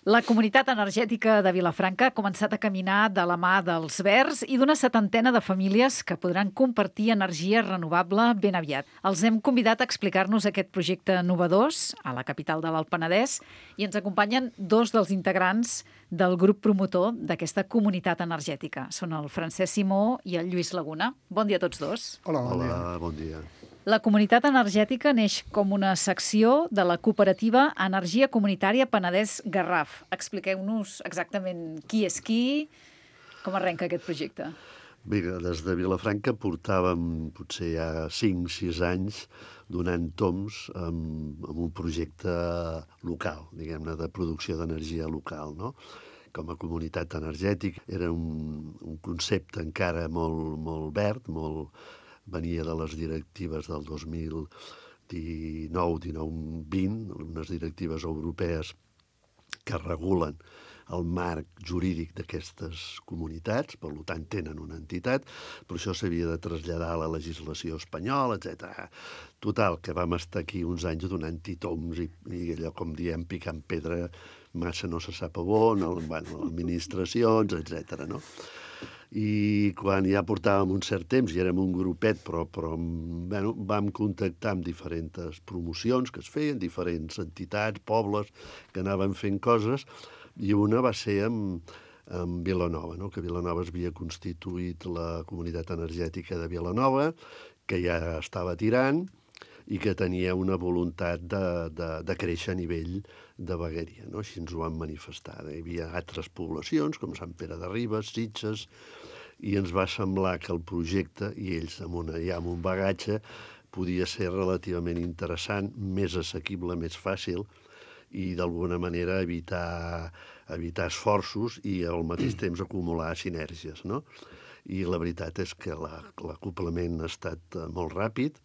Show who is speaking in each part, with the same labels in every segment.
Speaker 1: La Comunitat Energètica de Vilafranca ha començat a caminar de la mà dels Verds i d'una 70 de famílies que podran compartir energia renovable ben aviat. Els hem convidat a explicar-nos aquest projecte novedós a la capital de l'Alt Penedès i ens acompanyen dos dels integrants del grup promotor d'aquesta comunitat energètica. Són el Francesc Simó i el Lluís Laguna. Bon dia a tots dos.
Speaker 2: Hola,
Speaker 3: Bon dia.
Speaker 1: La comunitat energètica neix com una secció de la cooperativa Energia Comunitària Penedès Garraf. Expliqueu-nos exactament qui és qui, com arrenca aquest projecte.
Speaker 3: Bé, des de Vilafranca portàvem potser ja 5-6 anys donant toms amb un projecte local, diguem-ne, de producció d'energia local, no? Com a comunitat energètica era un concepte encara molt verd, venia de les directives del 2019, 19, 20, unes directives europees que regulen el marc jurídic d'aquestes comunitats, per tant tenen una entitat, però això s'havia de traslladar a la legislació espanyola, etc. Total, que vam estar aquí uns anys donant-hi toms i allò, com diem, picant pedra, massa no se sap a on, administracions, etc. No? I quan ja portàvem un cert temps i érem un grupet, però vam contactar amb diferents promocions que es feien, diferents entitats, pobles, que anaven fent coses, i una va ser amb Vilanova, no? Que Vilanova es havia constituït la comunitat energètica de Vilanova, que ja estava tirant i que tenia una voluntat de créixer a nivell de vegueria, no? Així ens ho van manifestar. Hi havia altres poblacions, com Sant Pere de Ribes, Sitges, i ens va semblar que el projecte, i ells amb un bagatge, podia ser relativament interessant, més assequible, més fàcil, i d'alguna manera evitar esforços i al mateix temps acumular sinergies, no? I la veritat és que l'acoplament ha estat molt ràpid,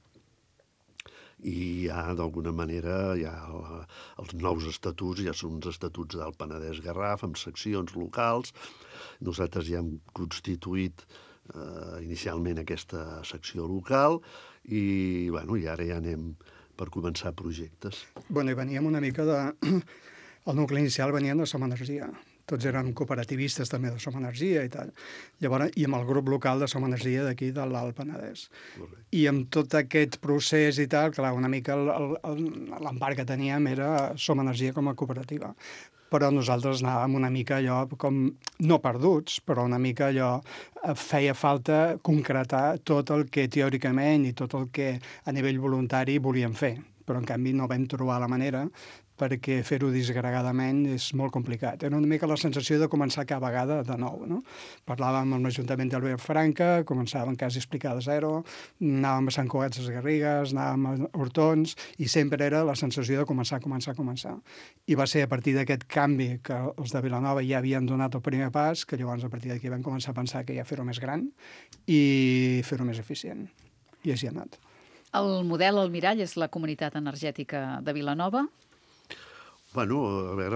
Speaker 3: i d'alguna manera els nous estatuts ja són uns estatuts del Penedès Garraf amb seccions locals. Nosaltres ja hem constituït inicialment aquesta secció local i ara ja anem per començar projectes.
Speaker 2: I veníem una mica de... El nucli inicial venien de Som Energia. Tots érem cooperativistes també de Som Energia i tal. Llavors, i amb el grup local de Som Energia d'aquí de l'Alt Penedès.
Speaker 3: Correcte.
Speaker 2: I amb tot aquest procés i tal, clar, una mica l'empart que teníem era Som Energia com a cooperativa. Però nosaltres anàvem una mica allò com, no perduts, però una mica allò feia falta concretar tot el que teòricament i tot el que a nivell voluntari volíem fer. Però en canvi no vam trobar la manera perquè fer-ho disgregadament és molt complicat. Era una mica la sensació de començar cada vegada de nou, no? Parlàvem amb l'Ajuntament de Vilafranca, començàvem quasi a explicar de zero, anàvem a Sant Cugat de Garrigues, anàvem a Hortons, i sempre era la sensació de començar. I va ser a partir d'aquest canvi que els de Vilanova ja havien donat el primer pas, que llavors a partir d'aquí vam començar a pensar que ja fer-ho més gran i fer-ho més eficient. I així ha anat.
Speaker 1: El model, el mirall, és la comunitat energètica de Vilanova.
Speaker 3: A veure,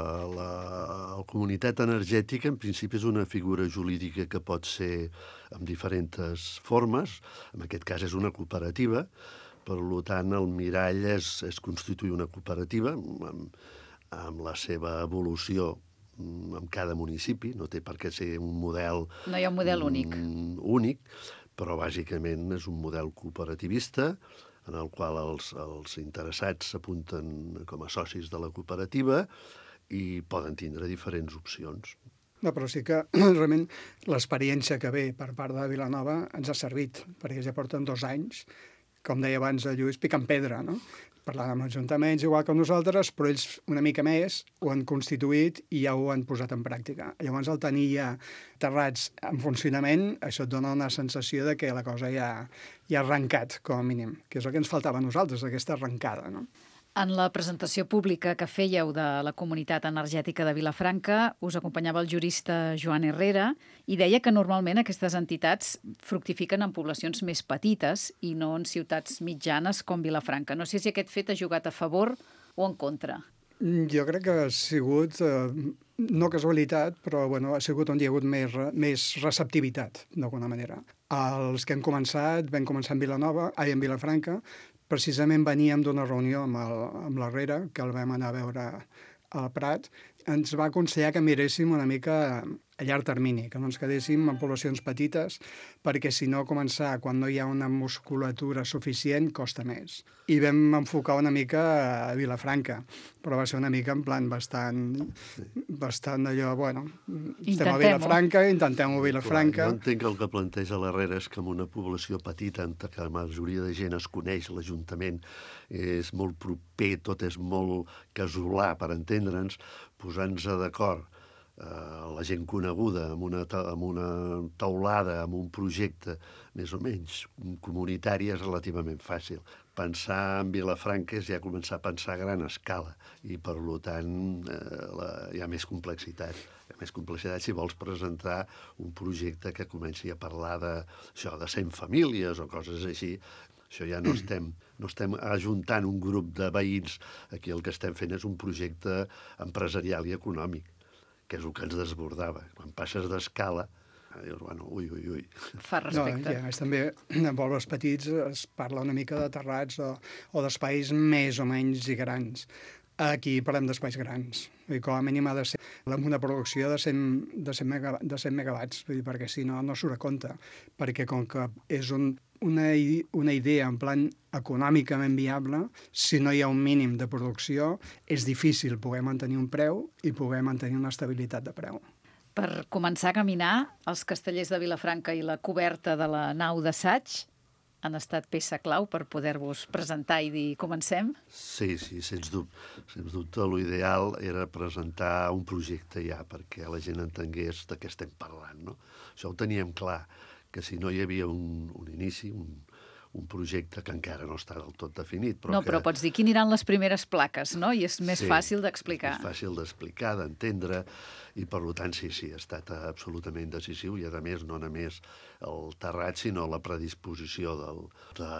Speaker 3: la comunitat energètica en principi és una figura jurídica que pot ser amb diferents formes. En aquest cas és una cooperativa, per tant el mirall és constituir una cooperativa amb la seva evolució en cada municipi. No té per què ser un model...
Speaker 1: No hi ha un model únic.
Speaker 3: Únic, però bàsicament és un model cooperativista en el qual els interessats s'apunten com a socis de la cooperativa i poden tindre diferents opcions.
Speaker 2: No, però sí que realment l'experiència que ve per part de Vilanova ens ha servit, perquè ja porten 2 anys, com deia abans a Lluís, picant pedra, no? Parlant amb ajuntaments, igual que nosaltres, però ells una mica més ho han constituït i ja ho han posat en pràctica. Llavors, al tenir ja terrats en funcionament, això et dona una sensació de que la cosa ja ha arrencat, com a mínim, que és el que ens faltava a nosaltres, aquesta arrencada, no?
Speaker 1: En la presentació pública que fèieu de la comunitat energètica de Vilafranca us acompanyava el jurista Joan Herrera i deia que normalment aquestes entitats fructifiquen en poblacions més petites i no en ciutats mitjanes com Vilafranca. No sé si aquest fet ha jugat a favor o en contra.
Speaker 2: Jo crec que ha sigut, no casualitat, però ha sigut on hi ha hagut més receptivitat, d'alguna manera. Els que vam començar en Vilafranca, precisament veníem d'una reunió amb l'Herrera, que el vam anar a veure al Prat, ens va aconsellar que miréssim una mica a llarg termini, que no ens quedéssim en poblacions petites, perquè si no començar quan no hi ha una musculatura suficient costa més. I vam enfocar una mica a Vilafranca, però va ser una mica en plan bastant allò, bueno, estem a Vilafranca, intentem-ho a Vilafranca.
Speaker 3: Jo entenc que el que planteja l'Herrera és que en una població petita, en què la majoria de gent es coneix, l'Ajuntament és molt proper, tot és molt casolà, per entendre'ns, posant-nos d'acord la gent coneguda amb una taulada, amb un projecte més o menys comunitari és relativament fàcil. Pensar en Vilafranca és ja començar a pensar a gran escala i, per tant, hi ha més complexitat. Hi ha més complexitat si vols presentar un projecte que comenci a parlar de 100 famílies o coses així. Això ja no estem ajuntant un grup de veïns. Aquí el que estem fent és un projecte empresarial i econòmic, que és el que ens desbordava. Quan passes d'escala, dius, bueno, ui.
Speaker 1: Fa respecte.
Speaker 2: No, i a més també, en pobles petits es parla una mica de terrats o d'espais més o menys grans. Aquí parlem d'espais grans. I com a mínim ha de ser amb una producció de 100 megawatts, vull dir, perquè si no, no surt a compte. Perquè com que és una idea en plan econòmicament viable, si no hi ha un mínim de producció, és difícil poder mantenir un preu i poder mantenir una estabilitat de preu.
Speaker 1: Per començar a caminar, els castellers de Vilafranca i la coberta de la nau d'assaig han estat peça clau per poder-vos presentar i dir comencem?
Speaker 3: Sí, sens dubte. Sens dubte, l'ideal era presentar un projecte ja, perquè la gent entengués de què estem parlant, no? Això ho teníem clar, que si no hi havia un inici, un projecte que encara no està del tot definit.
Speaker 1: Però pots dir quines aniran les primeres plaques, no? I és més fàcil d'explicar.
Speaker 3: És més fàcil d'explicar, d'entendre, i per tant sí, ha estat absolutament decisiu, i a més no només el terrat, sinó la predisposició de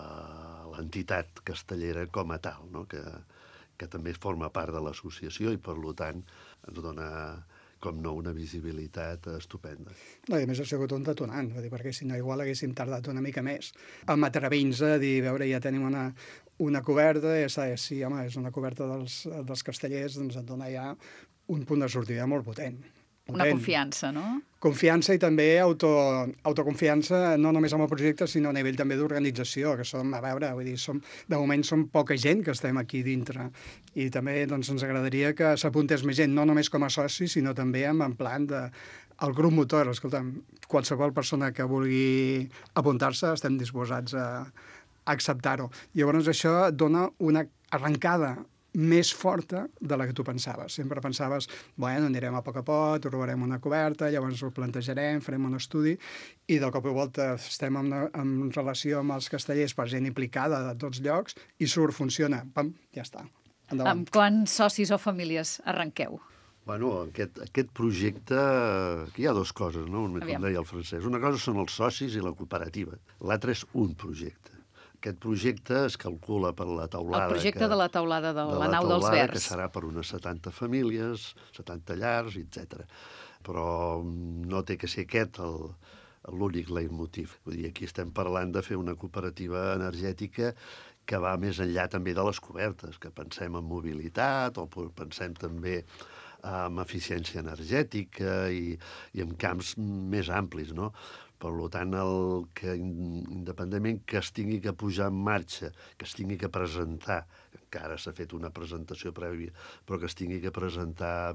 Speaker 3: l'entitat castellera com a tal, no? que també forma part de l'associació i per tant ens dona, com no, una visibilitat estupenda.
Speaker 2: No, i a més ha sigut un detonant, perquè si no igual haguéssim tardat una mica més. Amb atrevint-nos a dir, veure, ja tenim una coberta, ja saps, sí, home, és una coberta dels castellers, doncs et dona ja un punt de sortida molt potent.
Speaker 1: Una confiança, no?
Speaker 2: Confiança i també autoconfiança, no només amb el projecte, sinó a nivell també d'organització, que som, a veure, vull dir, de moment som poca gent que estem aquí dintre. I també doncs, ens agradaria que s'apuntés més gent, no només com a soci, sinó també en plan el grup motor. Escolta'm, qualsevol persona que vulgui apuntar-se estem disposats a acceptar-ho. Llavors això dona una arrencada més forta de la que tu pensaves. Sempre pensaves, bueno, anirem a poc, trobarem una coberta, llavors ho plantejarem, farem un estudi, i de cop i volta estem en relació amb els castellers per gent implicada de tots llocs, i funciona, pam, ja està. Endavant.
Speaker 1: Amb quants socis o famílies arrenqueu?
Speaker 3: Bueno, aquest projecte, aquí hi ha dues coses, no? Com deia el Francesc. Una cosa són els socis i la cooperativa. L'altre és un projecte. Aquest projecte es calcula per la taulada...
Speaker 1: El projecte de la taulada de la nau dels Verds.
Speaker 3: Que serà per unes 70 famílies, 70 llars, etc. Però no té que ser aquest l'únic leitmotiv. Vull dir, aquí estem parlant de fer una cooperativa energètica que va més enllà també de les cobertes, que pensem en mobilitat o pensem també en eficiència energètica i en camps més amplis, no? Per tant, independentment que es tingui que posar en marxa, que es tingui que presentar, encara s'ha fet una presentació prèvia, però que es tingui que presentar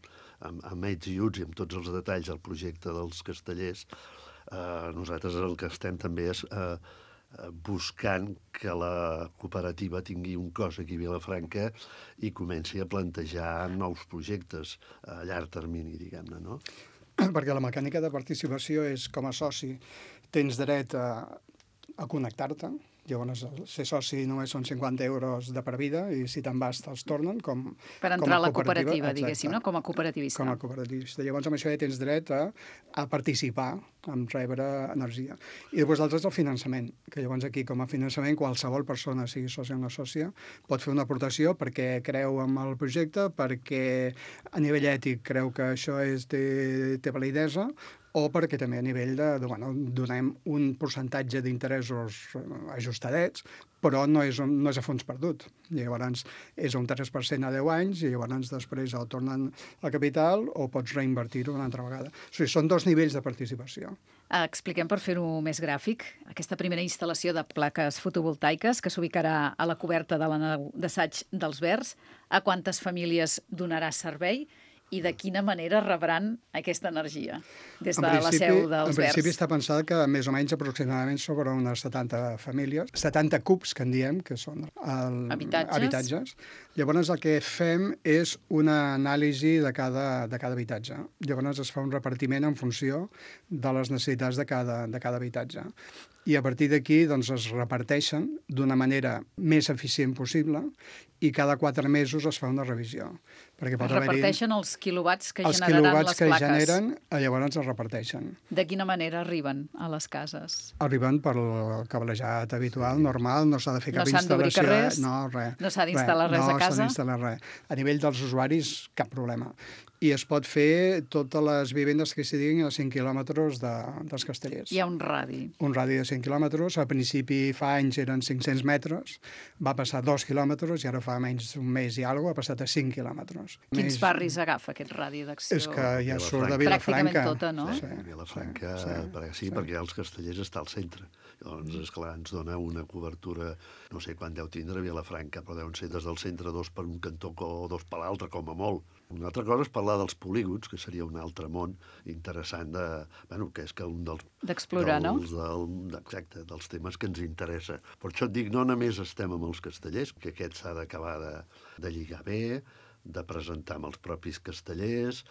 Speaker 3: amb ets i uts i amb tots els detalls del projecte dels castellers, nosaltres el que estem també és buscant que la cooperativa tingui un cos aquí a Vilafranca i comenci a plantejar nous projectes a llarg termini, diguem-ne, no?
Speaker 2: Perquè la mecànica de participació és, com a soci, tens dret a connectar-te. Llavors, ser soci només són 50 euros de per vida i si te'n vas te'ls tornen
Speaker 1: per entrar a la cooperativa, diguéssim, no? Com a cooperativista.
Speaker 2: Com a cooperativista. Llavors, amb això ja tens dret a participar, a rebre energia. I després l'altre és el finançament, que llavors aquí, com a finançament, qualsevol persona, sigui sòcia o no sòcia, pot fer una aportació perquè creu en el projecte, perquè a nivell ètic creu que això té validesa, o perquè també a nivell donem un percentatge d'interessos ajustadets, però no és a fons perdut. Llavors és un 3% a 10 anys i llavors després el tornen a capital o pots reinvertir-ho una altra vegada. O sigui, són 2 nivells de participació.
Speaker 1: Expliquem, per fer-ho més gràfic, aquesta primera instal·lació de plaques fotovoltaiques que s'ubicarà a la coberta de la nau d'assaig dels Verds. A quantes famílies donarà servei i de quina manera rebran aquesta energia des de la seu dels Verds?
Speaker 2: En principi està pensat que més o menys aproximadament sobre unes 70 famílies, 70 cubs, que en diem, que són habitatges. Llavors el que fem és una anàlisi de cada habitatge. Llavors es fa un repartiment en funció de les necessitats de cada habitatge. I a partir d'aquí doncs, es reparteixen d'una manera més eficient possible i cada 4 mesos es fa una revisió.
Speaker 1: Es reparteixen els quilowatts que generaran les plaques.
Speaker 2: Els quilowatts que generen, llavors es reparteixen.
Speaker 1: De quina manera arriben a les cases?
Speaker 2: Arriben per el cablejat habitual, normal, no s'ha de fer cap instal·lació.
Speaker 1: No s'han d'obrir carrers? No s'ha d'instal·lar res a casa?
Speaker 2: No s'ha d'instal·lar res. A nivell dels usuaris, cap problema. I es pot fer totes les vivendes que s'hi diguin a 5 quilòmetres dels Castellers.
Speaker 1: Hi ha un radi.
Speaker 2: Un radi de 5 quilòmetres. Al principi, fa anys, eren 500 metres. Va passar 2 quilòmetres i ara fa menys un mes i alguna cosa, ha passat a 5 quilòmetres.
Speaker 1: Quins barris agafa aquest radi d'acció?
Speaker 2: És que ja surt de Vilafranca.
Speaker 1: Pràcticament tota, no?
Speaker 3: Sí, Vilafranca, perquè els Castellers està al centre. Llavors, esclar, ens dona una cobertura, no sé quan deu tindre Vilafranca, però deuen ser des del centre 2 per un cantó o 2 per l'altre, com a molt. Una altra cosa és parlar dels polígons, que seria un altre món interessant que és que un dels...
Speaker 1: D'explorar, no?
Speaker 3: Exacte, dels temes que ens interessa. Per això et dic, no només estem amb els castellers, que aquest s'ha d'acabar de lligar bé, de presentar amb els propis castellers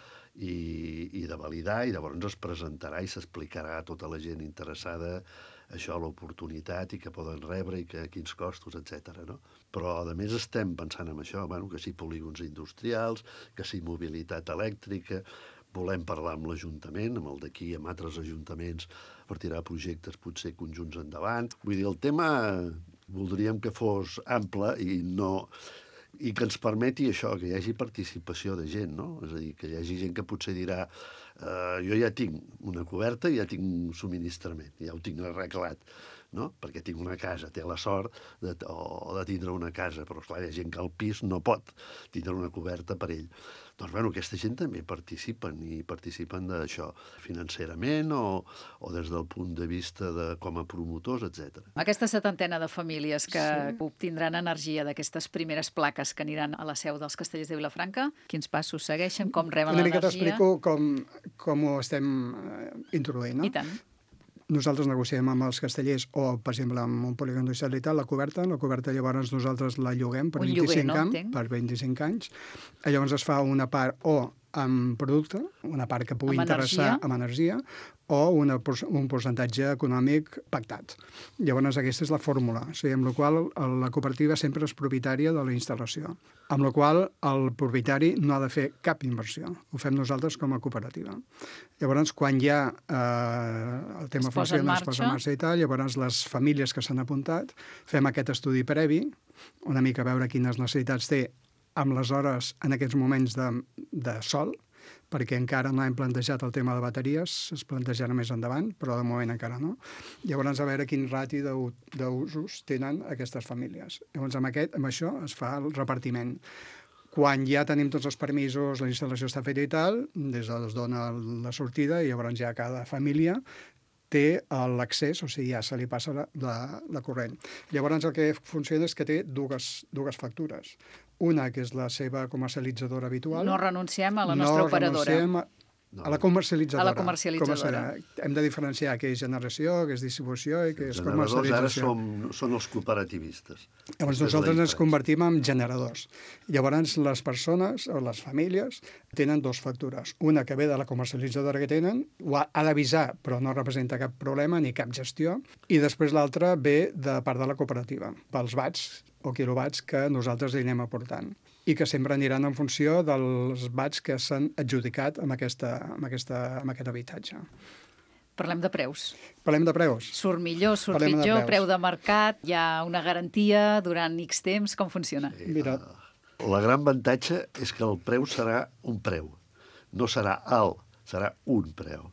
Speaker 3: i de validar, i llavors es presentarà i s'explicarà a tota la gent interessada això, l'oportunitat i que poden rebre i quins costos, etc. No? Però, a més, estem pensant en això, que sí polígons industrials, que sí mobilitat elèctrica, volem parlar amb l'Ajuntament, amb el d'aquí, amb altres ajuntaments, per tirar projectes potser conjunts endavant. Vull dir, el tema voldríem que fos ample i que ens permeti això, que hi hagi participació de gent, no? És a dir, que hi hagi gent que potser dirà jo ja tinc una coberta i ja tinc un subministrament, ja ho tinc arreglat, no? Perquè tinc una casa, té la sort de tindre una casa, però esclar, hi ha gent que al pis no pot tindre una coberta per ell. Doncs, aquesta gent també participen d'això, financerament o des del punt de vista com a promotors, etc.
Speaker 1: Aquesta setantena de famílies que obtindran energia d'aquestes primeres plaques que aniran a la seu dels Castellers de Vilafranca, quins passos segueixen, com reben l'energia?
Speaker 2: Una mica t'explico com ho estem introduint, no?
Speaker 1: I tant.
Speaker 2: Nosaltres negociem amb els castellers o, per exemple, amb un polígon industrial i tal, la coberta llavors nosaltres la lloguem per 25 anys. Llavors es fa una part o amb producte, una part que pugui interessar amb energia, o un percentatge econòmic pactat. Llavors aquesta és la fórmula, amb la qual la cooperativa sempre és propietària de la instal·lació, amb la qual el propietari no ha de fer cap inversió. Ho fem nosaltres com a cooperativa. Llavors, quan ja el tema funciona, es posa en marxa i tal, llavors les famílies que s'han apuntat fem aquest estudi previ, una mica a veure quines necessitats té amb les hores en aquests moments de sol, perquè encara no hem plantejat el tema de bateries, es plantejarà més endavant, però de moment encara no. Llavors, a veure quin rati d'usos tenen aquestes famílies. Llavors, amb això es fa el repartiment. Quan ja tenim tots els permisos, la instal·lació està feta i tal, es dona la sortida i llavors ja cada família té l'accés, o sigui, ja se li passa la corrent. Llavors el que funciona és que té dues factures. Una, que és la seva comercialitzadora habitual.
Speaker 1: No renunciem a la nostra operadora.
Speaker 2: No renunciem a la comercialitzadora.
Speaker 1: A la comercialitzadora.
Speaker 2: Hem de diferenciar què és generació, què és distribució i què és comercialització.
Speaker 3: Ara són els cooperativistes.
Speaker 2: Llavors nosaltres ens convertim en generadors. Llavors les persones o les famílies tenen dues factures. Una que ve de la comercialitzadora que tenen, ha d'avisar, però no representa cap problema ni cap gestió. I després l'altra ve de part de la cooperativa, pels watts o quilowatts que nosaltres li anem aportant i que sempre aniran en funció dels watts que s'han adjudicat amb aquest habitatge.
Speaker 1: Parlem de preus.
Speaker 2: Parlem de preus.
Speaker 1: Surt millor, surt pitjor, preu de mercat, hi ha una garantia durant X temps, com funciona?
Speaker 3: Sí, la gran avantatge és que el preu serà un preu. No serà alt, serà un preu.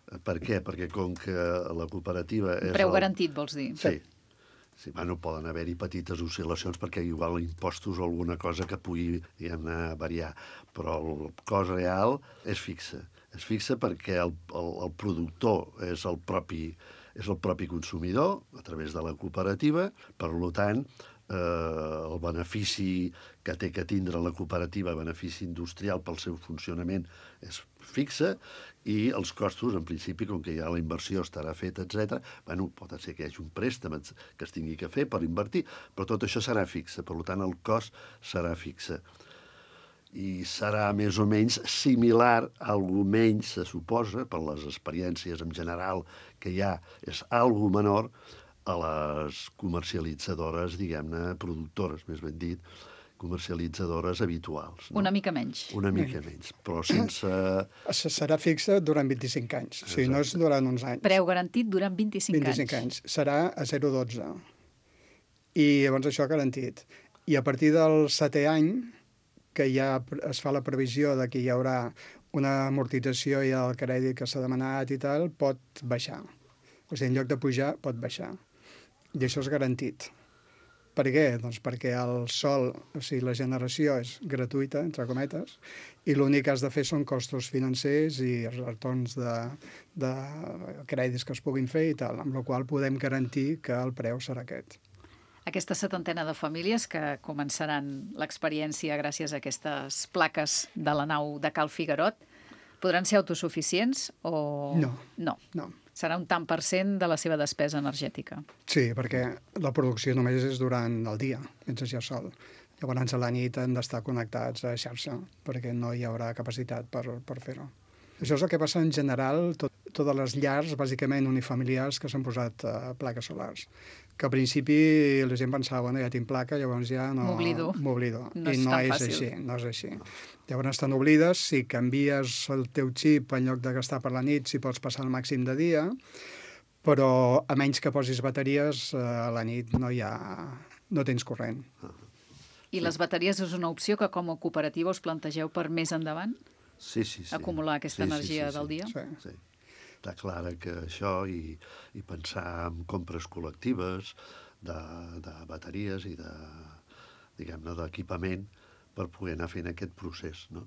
Speaker 3: Per què? Perquè com que la cooperativa és...
Speaker 1: Preu garantit, vols dir?
Speaker 3: Sí. Sí, bueno, poden haver-hi petites oscil·lacions perquè igual impostos o alguna cosa que pugui, diguem-ne, variar. Però el cost real és fixe. És fixe perquè el productor és el propi consumidor a través de la cooperativa. Per tant, el benefici que té que tindre la cooperativa, benefici industrial pel seu funcionament, és fixe, i els costos, en principi, com que ja la inversió estarà feta, etc., bueno, pot ser que hi hagi un préstec que es tingui que fer per invertir, però tot això serà fixe, per tant, el cost serà fixe. I serà més o menys similar, algo menys, se suposa, per les experiències en general que hi ha, és algo menor a les comercialitzadores, diguem-ne, productores, més ben dit, comercialitzadores habituals. No?
Speaker 1: Una mica menys.
Speaker 3: Una mica menys, però sense...
Speaker 2: Serà fixa durant 25 anys, o sigui, no és durant uns anys.
Speaker 1: Preu garantit durant 25 anys.
Speaker 2: 25 anys. Serà a 0,12. I llavors això garantit. I a partir del 7è any, que ja es fa la previsió de que hi haurà una amortització i el crèdit que s'ha demanat i tal, pot baixar. O sigui, en lloc de pujar, pot baixar. I això és garantit. Per què? Doncs perquè el sol, o sigui, la generació és gratuïta, entre cometes, i l'únic que has de fer són costos financers i els retorns de crèdits que es puguin fer i tal, amb la qual podem garantir que el preu serà aquest.
Speaker 1: Aquesta setantena de famílies que començaran l'experiència gràcies a aquestes plaques de la nau de Cal Figuerot podran ser autosuficients o...
Speaker 2: No.
Speaker 1: Serà un tant per cent de la seva despesa energètica.
Speaker 2: Sí, perquè la producció només és durant el dia, mentre hi ha sol. Llavors a la nit han d'estar connectats a xarxa, perquè no hi haurà capacitat per fer-ho. Això és el que passa en general, totes les llars, bàsicament unifamiliars, que s'han posat plaques solars. Que al principi la gent pensava, bueno, ja tinc placa, llavors ja no...
Speaker 1: M'oblido.
Speaker 2: No és tan fàcil. No és així. Llavors estan oblides, si canvies el teu xip en lloc de gastar per la nit, si pots passar el màxim de dia, però a menys que posis bateries, a la nit no tens corrent.
Speaker 1: I les bateries és una opció que com a cooperativa us plantegeu per més endavant?
Speaker 3: Sí.
Speaker 1: Acumular aquesta energia del dia?
Speaker 3: Sí. Està clar que això i pensar en compres col·lectives de bateries i diguem-ne, d'equipament per poder anar fent aquest procés, no?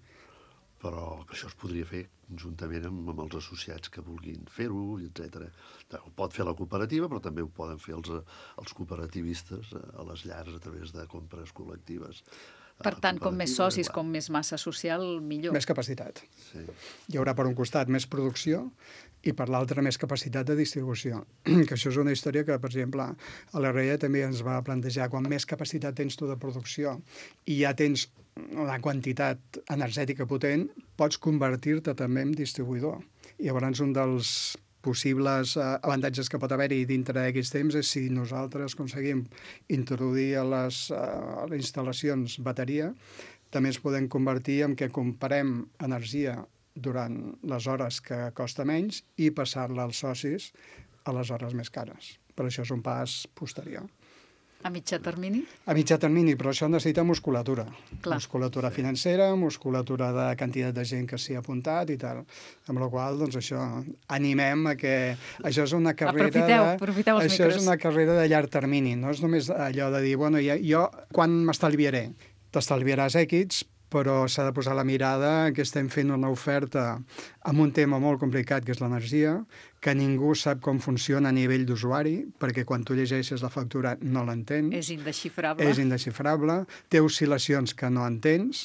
Speaker 3: Però això es podria fer conjuntament amb els associats que vulguin fer-ho, etc. Ho pot fer la cooperativa, però també ho poden fer els cooperativistes a les llars a través de compres col·lectives.
Speaker 1: Per tant, com més socis, com més massa social, millor.
Speaker 2: Més capacitat.
Speaker 3: Sí.
Speaker 2: Hi haurà per un costat més producció i per l'altre més capacitat de distribució. Que això és una història que, per exemple, a l'RE també ens va plantejar quan més capacitat tens tu de producció i ja tens una quantitat energètica potent, pots convertir-te també en distribuïdor. I llavors un dels possibles avantatges que pot haver-hi dintre d'aquests temps és si nosaltres aconseguim introduir a les instal·lacions bateria, també ens podem convertir en que comparem energia durant les hores que costa menys i passar-la als socis a les hores més cares. Però això és un pas posterior.
Speaker 1: A mitjà termini?
Speaker 2: A mitjà termini, però això necessita musculatura.
Speaker 1: Clar.
Speaker 2: Musculatura financera, musculatura de quantitat de gent que s'hi ha apuntat i tal. Amb la qual cosa, doncs això, animem a que... Això és una carrera...
Speaker 1: Aprofiteu els
Speaker 2: això
Speaker 1: micros.
Speaker 2: és una carrera de llarg termini, no és només allò de dir, bueno, jo quan m'estalviaré? T'estalviaràs èquits, però s'ha de posar la mirada que estem fent una oferta amb un tema molt complicat, que és l'energia, que ningú sap com funciona a nivell d'usuari, perquè quan tu llegeixes la factura no l'entens.
Speaker 1: És indesxifrable.
Speaker 2: És indesxifrable. Té oscil·lacions que no entens.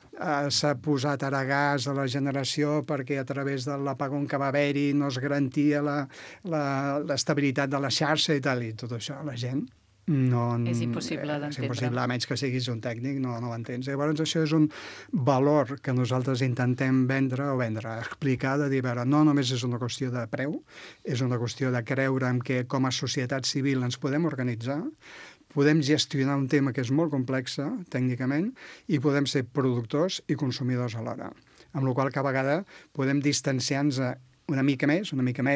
Speaker 2: S'ha posat ara gas a la generació perquè a través de l'apagón que va haver-hi no es garantia l'estabilitat de la xarxa i tal, i tot això la gent
Speaker 1: és impossible d'entendre.
Speaker 2: És impossible, a menys que siguis un tècnic, no ho entens. Llavors, això és un valor que nosaltres intentem explicar, de dir, veure, no només és una qüestió de preu, és una qüestió de creure en que com a societat civil ens podem organitzar, podem gestionar un tema que és molt complex tècnicament i podem ser productors i consumidors alhora. Amb la qual cosa, cada vegada podem distanciar-nos una mica més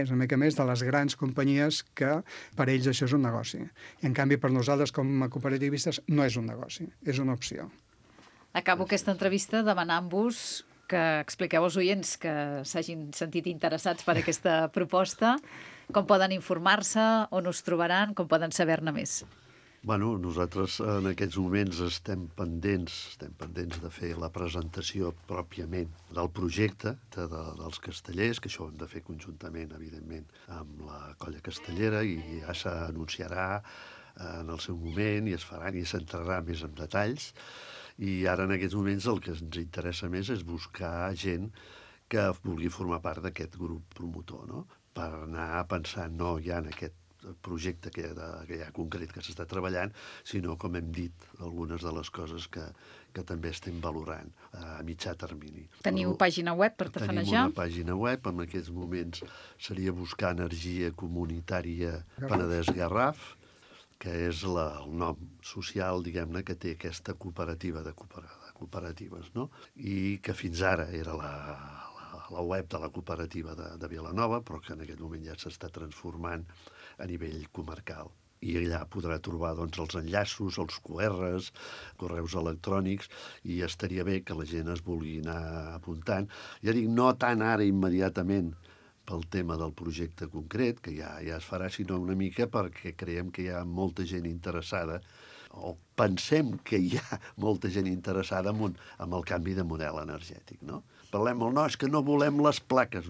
Speaker 2: de les grans companyies que per ells això és un negoci. I en canvi per nosaltres com a cooperativistes no és un negoci, és una opció.
Speaker 1: Acabo aquesta entrevista demanant-vos que expliqueu als oients que s'hagin sentit interessats per aquesta proposta, com poden informar-se, on us trobaran, com poden saber-ne més.
Speaker 3: Bueno, nosaltres en aquests moments estem pendents de fer la presentació pròpiament del projecte dels castellers, que això ho hem de fer conjuntament, evidentment, amb la colla castellera, i ja s'anunciarà en el seu moment i es faran i s'entrarà més en detalls. I ara, en aquests moments, el que ens interessa més és buscar gent que vulgui formar part d'aquest grup promotor, no? Per anar pensant no ja en aquest projecte que hi ha concret que s'està treballant, sinó, com hem dit, algunes de les coses que també estem valorant a mitjà termini.
Speaker 1: Teniu pàgina web per tafanejar?
Speaker 3: Tenim una pàgina web, en aquests moments seria buscar Energia Comunitària Penedès Garraf, que és el nom social, diguem-ne, que té aquesta cooperativa de cooperatives, no? I que fins ara era la web de la cooperativa de Vilanova, però que en aquest moment ja s'està transformant a nivell comarcal. I allà podrà trobar doncs, els enllaços, els QRs, correus electrònics, i estaria bé que la gent es vulgui anar apuntant. Ja dic, no tant ara immediatament pel tema del projecte concret, que ja es farà, sinó una mica perquè creiem que hi ha molta gent interessada, o pensem que hi ha molta gent interessada en el canvi de model energètic, no? Parlem molt, no, és que no volem les plaques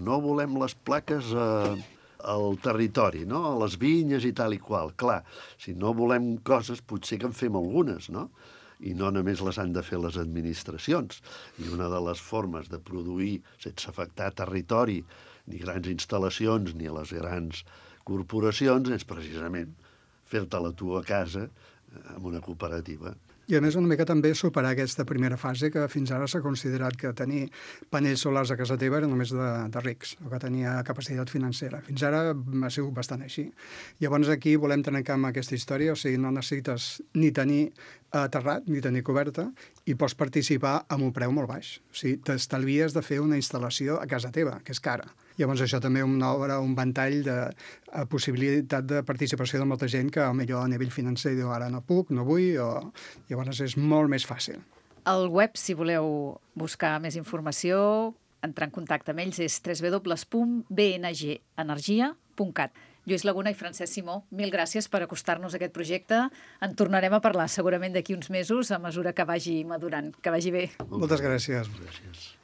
Speaker 3: al territori, no? A les vinyes i tal i qual. Clar, si no volem coses, potser que en fem algunes, no? I no només les han de fer les administracions. I una de les formes de produir sense afectar territori, ni grans instal·lacions, ni les grans corporacions, és precisament fer-te-la tu a casa amb una cooperativa.
Speaker 2: I a més una mica també superar aquesta primera fase que fins ara s'ha considerat que tenir panells solars a casa teva era només de rics, o que tenia capacitat financera. Fins ara ha sigut bastant així. Llavors aquí volem trencar amb aquesta història, o sigui, no necessites ni tenir terrat ni tenir coberta i pots participar amb un preu molt baix. O sigui, t'estalvies de fer una instal·lació a casa teva, que és cara. Llavors això també obre un ventall de possibilitat de participació de molta gent que millor a nivell financer diu ara no puc, no vull, o llavors és molt més fàcil.
Speaker 1: El web, si voleu buscar més informació, entrar en contacte amb ells, és www.bngenergia.cat. Lluís Laguna i Francesc Simó, mil gràcies per acostar-nos a aquest projecte. En tornarem a parlar segurament d'aquí uns mesos a mesura que vagi madurant. Que vagi bé.
Speaker 2: Moltes gràcies.
Speaker 3: Gràcies.